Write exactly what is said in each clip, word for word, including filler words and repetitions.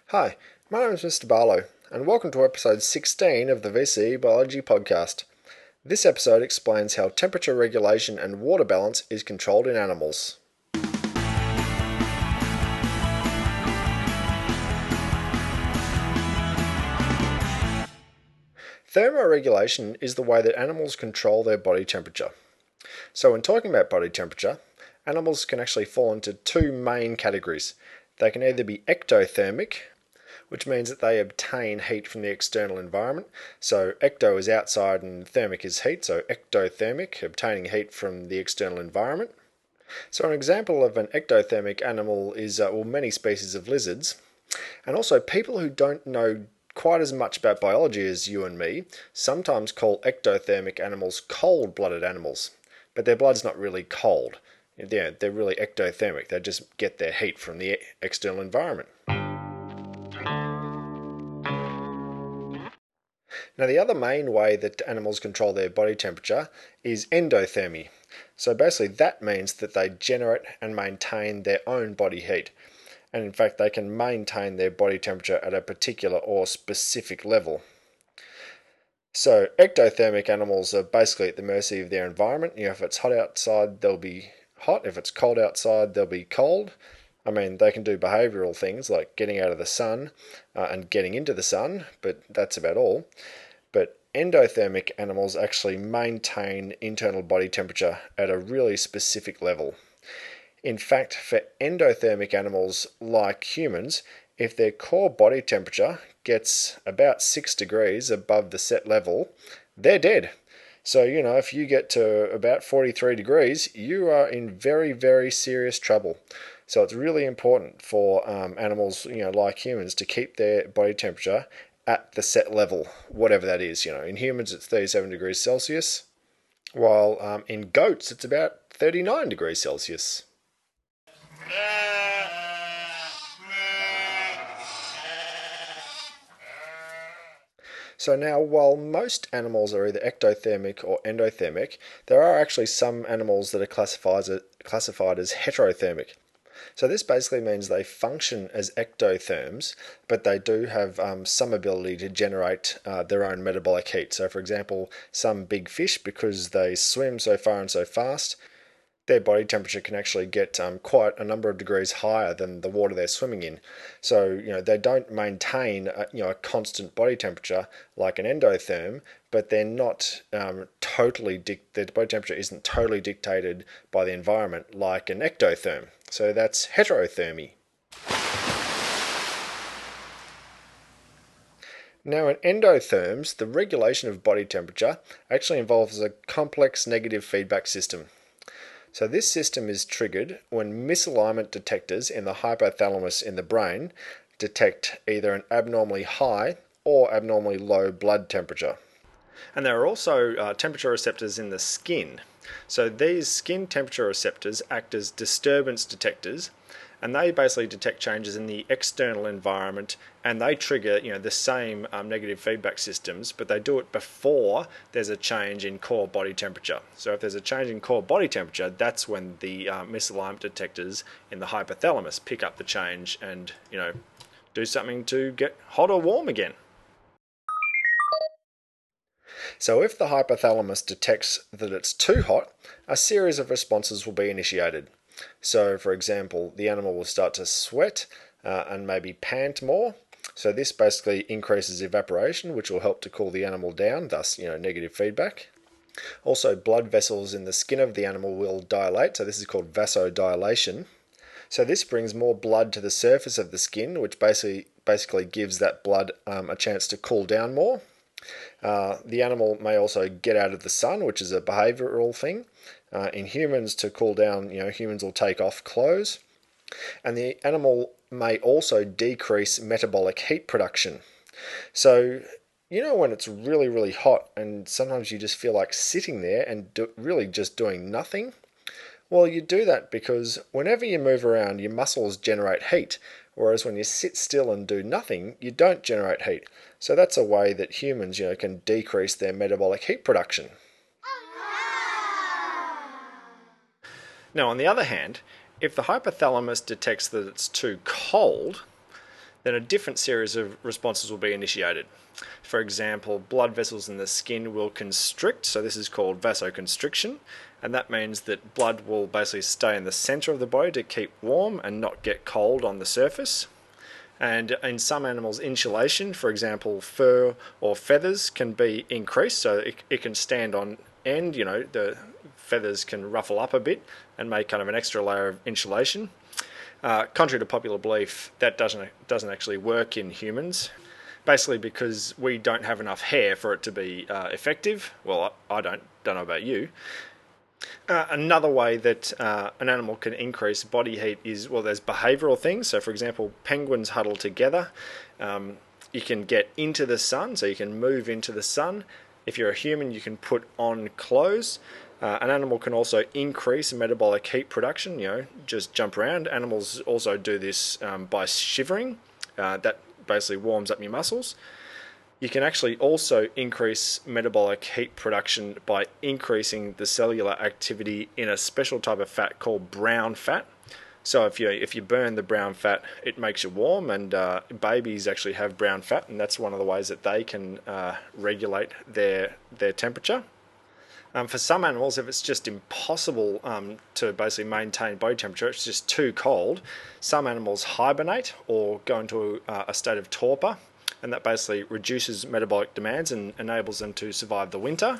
Hi, my name is Mister Barlow, and welcome to episode sixteen of the V C E Biology Podcast. This episode explains how temperature regulation and water balance is controlled in animals. Thermoregulation is the way that animals control their body temperature. So when talking about body temperature, animals can actually fall into two main categories. They can either be ectothermic, which means that they obtain heat from the external environment. So ecto is outside and thermic is heat, so ectothermic, obtaining heat from the external environment. So an example of an ectothermic animal is uh, well, many species of lizards. And also people who don't know quite as much about biology as you and me sometimes call ectothermic animals cold-blooded animals, but their blood's not really cold. Yeah, they're really ectothermic. They just get their heat from the external environment. Now, the other main way that animals control their body temperature is endothermy. So basically that means that they generate and maintain their own body heat. And in fact, they can maintain their body temperature at a particular or specific level. So ectothermic animals are basically at the mercy of their environment. You know, if it's hot outside, they'll be hot. If it's cold outside, they'll be cold. I mean, they can do behavioural things like getting out of the sun uh, and getting into the sun, but that's about all. But endothermic animals actually maintain internal body temperature at a really specific level. In fact, for endothermic animals like humans, if their core body temperature gets about six degrees above the set level, they're dead. So, you know, if you get to about forty-three degrees, you are in very, very serious trouble. So it's really important for um, animals, you know, like humans, to keep their body temperature at the set level, whatever that is. You know, in humans it's thirty-seven degrees Celsius, while um, in goats it's about thirty-nine degrees Celsius. So now, while most animals are either ectothermic or endothermic, there are actually some animals that are classified as, classified as heterothermic. So this basically means they function as ectotherms, but they do have um, some ability to generate uh, their own metabolic heat. So for example, some big fish, because they swim so far and so fast, their body temperature can actually get um, quite a number of degrees higher than the water they're swimming in. So, you know, they don't maintain a, you know, a constant body temperature like an endotherm, but they're not um, totally, dic- their body temperature isn't totally dictated by the environment like an ectotherm. So that's heterothermy. Now, in endotherms, the regulation of body temperature actually involves a complex negative feedback system. So this system is triggered when misalignment detectors in the hypothalamus in the brain detect either an abnormally high or abnormally low blood temperature. And there are also uh, temperature receptors in the skin. So these skin temperature receptors act as disturbance detectors, and they basically detect changes in the external environment, and they trigger, you know, the same um, negative feedback systems, but they do it before there's a change in core body temperature. So if there's a change in core body temperature, that's when the uh, misalignment detectors in the hypothalamus pick up the change and, you know, do something to get hot or warm again. So if the hypothalamus detects that it's too hot, a series of responses will be initiated. So for example, the animal will start to sweat uh, and maybe pant more. So this basically increases evaporation, which will help to cool the animal down, thus, you know, negative feedback. Also, blood vessels in the skin of the animal will dilate, so this is called vasodilation. So this brings more blood to the surface of the skin, which basically basically gives that blood um, a chance to cool down more. Uh, the animal may also get out of the sun, which is a behavioural thing. Uh, in humans, to cool down, you know, humans will take off clothes. And the animal may also decrease metabolic heat production. So, you know, when it's really, really hot and sometimes you just feel like sitting there and do, really just doing nothing? Well, you do that because whenever you move around, your muscles generate heat, whereas when you sit still and do nothing, you don't generate heat. So that's a way that humans, you know, can decrease their metabolic heat production. Now, on the other hand, if the hypothalamus detects that it's too cold, then a different series of responses will be initiated. For example, blood vessels in the skin will constrict, so this is called vasoconstriction, and that means that blood will basically stay in the center of the body to keep warm and not get cold on the surface. And in some animals, insulation, for example, fur or feathers, can be increased, so it, it can stand on end, you know, the feathers can ruffle up a bit and make kind of an extra layer of insulation. Uh, contrary to popular belief, that doesn't doesn't actually work in humans, basically because we don't have enough hair for it to be uh, effective. Well, I, I don't, don't know about you. Uh, another way that uh, an animal can increase body heat is, well, there's behavioural things. So, for example, penguins huddle together. Um, you can get into the sun, so you can move into the sun. If you're a human, you can put on clothes. Uh, an animal can also increase metabolic heat production, you know, just jump around. Animals also do this um, by shivering. Uh, that basically warms up your muscles. You can actually also increase metabolic heat production by increasing the cellular activity in a special type of fat called brown fat. So if you if you burn the brown fat, it makes you warm, and uh, babies actually have brown fat, and that's one of the ways that they can uh, regulate their their temperature. Um, for some animals, if it's just impossible um, to basically maintain body temperature, it's just too cold, some animals hibernate or go into uh, a state of torpor, and that basically reduces metabolic demands and enables them to survive the winter.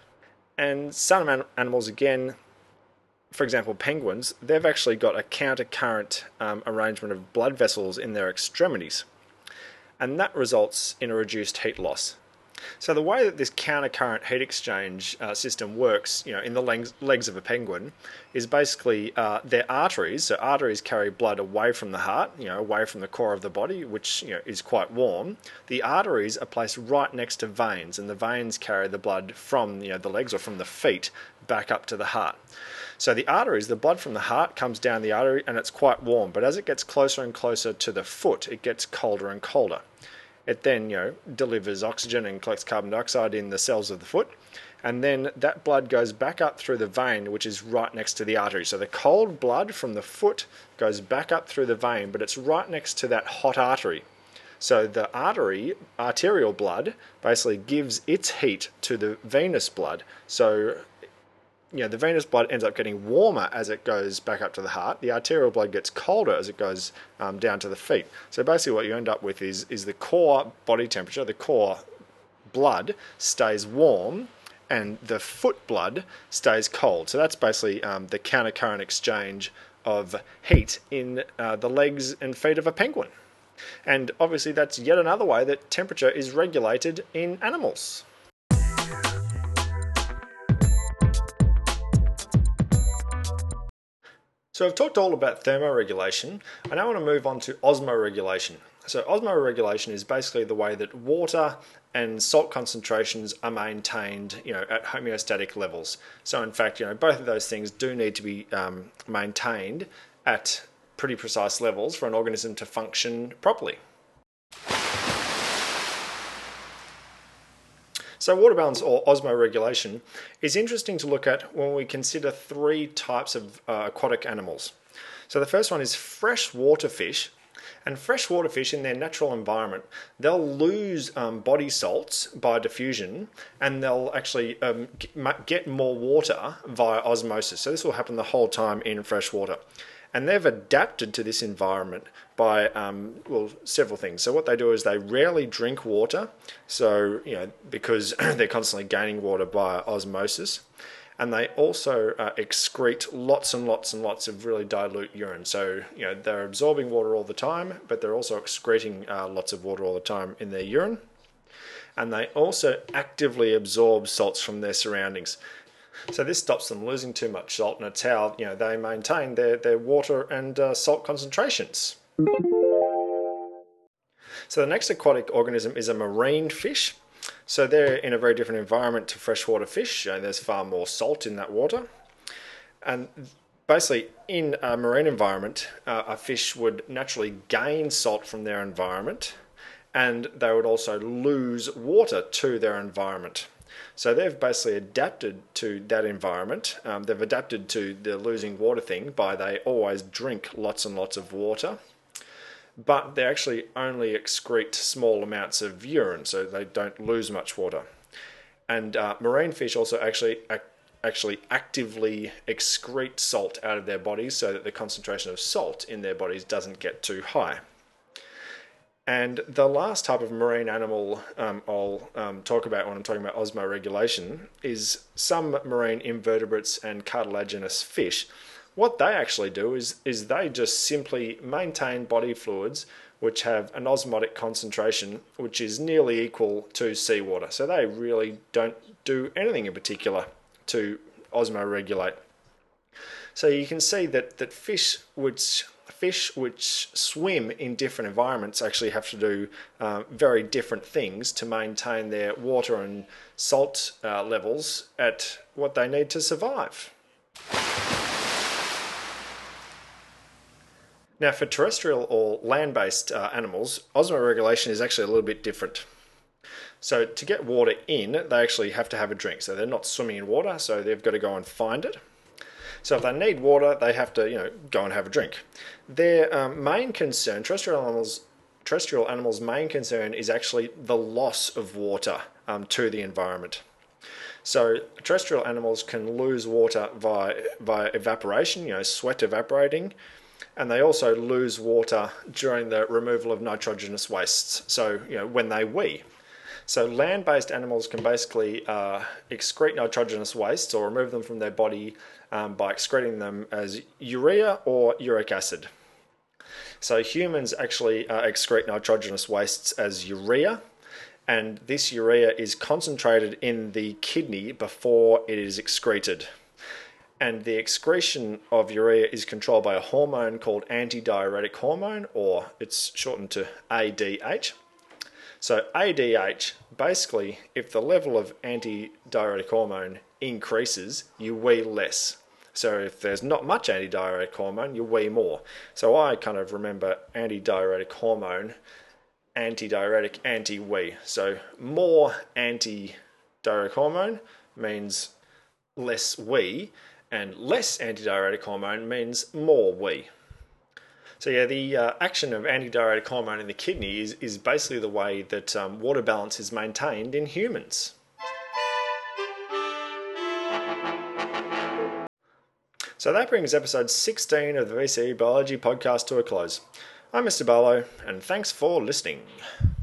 And some animals, again, for example penguins, they've actually got a counter-current um, arrangement of blood vessels in their extremities, and that results in a reduced heat loss. So the way that this counter-current heat exchange uh, system works, you know, in the legs, legs of a penguin, is basically uh, their arteries. So arteries carry blood away from the heart, you know, away from the core of the body, which, you know, is quite warm. The arteries are placed right next to veins, and the veins carry the blood from, you know, the legs or from the feet back up to the heart. So the arteries, the blood from the heart comes down the artery, and it's quite warm. But as it gets closer and closer to the foot, it gets colder and colder. It then, you know, delivers oxygen and collects carbon dioxide in the cells of the foot, and then that blood goes back up through the vein, which is right next to the artery. So the cold blood from the foot goes back up through the vein, but it's right next to that hot artery. So the artery, arterial blood, basically gives its heat to the venous blood. So, you know, the venous blood ends up getting warmer as it goes back up to the heart. The arterial blood gets colder as it goes um, down to the feet. So basically what you end up with is, is the core body temperature, the core blood stays warm, and the foot blood stays cold. So that's basically um, the counter-current exchange of heat in uh, the legs and feet of a penguin. And obviously that's yet another way that temperature is regulated in animals. So I've talked all about thermoregulation. I now want to move on to osmoregulation. So osmoregulation is basically the way that water and salt concentrations are maintained, you know, at homeostatic levels. So in fact, you know, both of those things do need to be um, maintained at pretty precise levels for an organism to function properly. So water balance or osmoregulation is interesting to look at when we consider three types of uh, aquatic animals. So the first one is freshwater fish. And freshwater fish in their natural environment, they'll lose um, body salts by diffusion, and they'll actually um, get more water via osmosis. So this will happen the whole time in freshwater. And they've adapted to this environment by, um, well, several things. So what they do is they rarely drink water, so, you know, because they're constantly gaining water by osmosis. And they also uh, excrete lots and lots and lots of really dilute urine. So, you know, they're absorbing water all the time, but they're also excreting uh, lots of water all the time in their urine. And they also actively absorb salts from their surroundings. So this stops them losing too much salt, and it's how, you know, they maintain their, their water and uh, salt concentrations. So the next aquatic organism is a marine fish. So they're in a very different environment to freshwater fish. Uh, there's far more salt in that water. And basically, in a marine environment, uh, a fish would naturally gain salt from their environment, and they would also lose water to their environment. So they've basically adapted to that environment. Um, they've adapted to the losing water thing by they always drink lots and lots of water. but they actually only excrete small amounts of urine, so they don't lose much water. And uh, marine fish also actually actually actively excrete salt out of their bodies so that the concentration of salt in their bodies doesn't get too high. And the last type of marine animal um, I'll um, talk about when I'm talking about osmoregulation is some marine invertebrates and cartilaginous fish. What they actually do is, is they just simply maintain body fluids which have an osmotic concentration which is nearly equal to seawater. So they really don't do anything in particular to osmoregulate. So you can see that, that fish which fish which swim in different environments actually have to do uh, very different things to maintain their water and salt uh, levels at what they need to survive. Now, for terrestrial or land-based uh, animals, osmoregulation is actually a little bit different. So to get water in, they actually have to have a drink. So they're not swimming in water, so they've got to go and find it. So if they need water, they have to, you know, go and have a drink. Their um, main concern, terrestrial animals, terrestrial animals' main concern is actually the loss of water um, to the environment. So terrestrial animals can lose water via, via evaporation, you know, sweat evaporating, and they also lose water during the removal of nitrogenous wastes, so, you know, when they wee. So land-based animals can basically uh, excrete nitrogenous wastes or remove them from their body um, by excreting them as urea or uric acid. So humans actually uh, excrete nitrogenous wastes as urea, and this urea is concentrated in the kidney before it is excreted. And the excretion of urea is controlled by a hormone called antidiuretic hormone, or it's shortened to A D H. So A D H, basically, if the level of antidiuretic hormone increases, you wee less. So if there's not much antidiuretic hormone, you wee more. So I kind of remember antidiuretic hormone, antidiuretic, anti-wee. So more antidiuretic hormone means less wee, and less antidiuretic hormone means more wee. So yeah, the uh, action of antidiuretic hormone in the kidney is, is basically the way that um, water balance is maintained in humans. So that brings episode sixteen of the V C E Biology podcast to a close. I'm Mister Barlow, and thanks for listening.